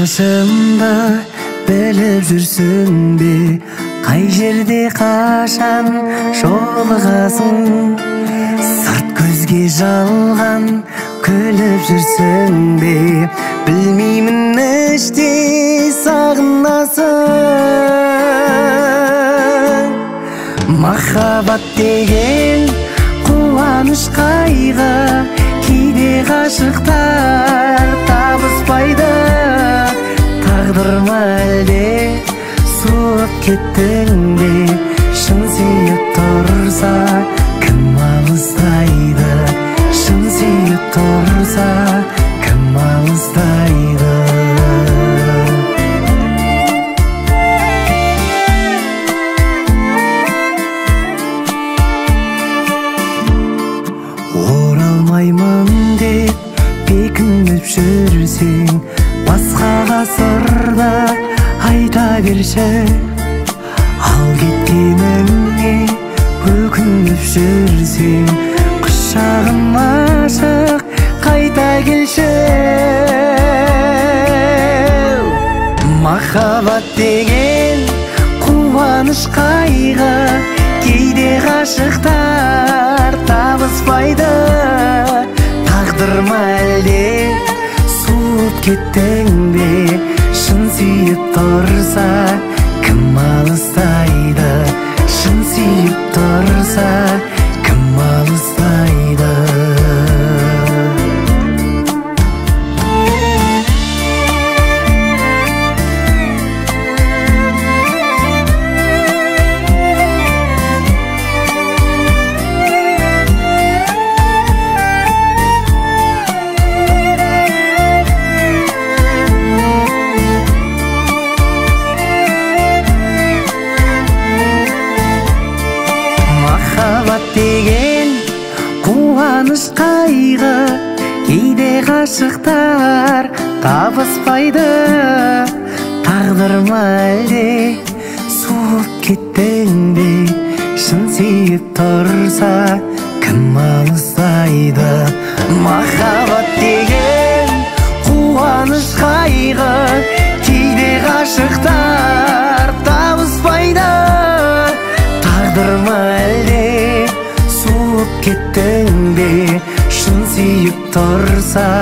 Башымда біліп жүрсің бе, қай жерде қашан жолығасың? Сырт көзге жалған күліп жүрсің бе, білмеймін іште сағынасың. Махаббат деген қуаныш қайғы, кейде ғашықтар табыспайды. Тағдыр ма әлде суып кеттің бе, шын сүйіп тұрса кім алыстайды? Шын сүйіп тұрса кім алыстайды? Оралмаймын деп бекініп жүрсең, басқаға сырды айта берші. Ал кеткеніңе өкініп жүрсең, құшағым ашық қайта келші. Махаббат деген қуаныш қайғы, кейде ғашықтар табыспайды. Тағдыр ма әлде суып кеттің бе, шын сүйіп тұрса кім алыстайды? Шын сүйіп тұрса кім алыстайды? Махаббат деген қуаныш қайғы, кейде ғашықтар табыспайды. Тағдыр ма әлде суып кеттің бе, шын сүйіп тұрса кім алыстайды? Махаббат деген қуаныш қайғы, кейде ғашықтар табыспайды. Тағдыр ма әлде суып кеттің бе, шын сүйіп тұрса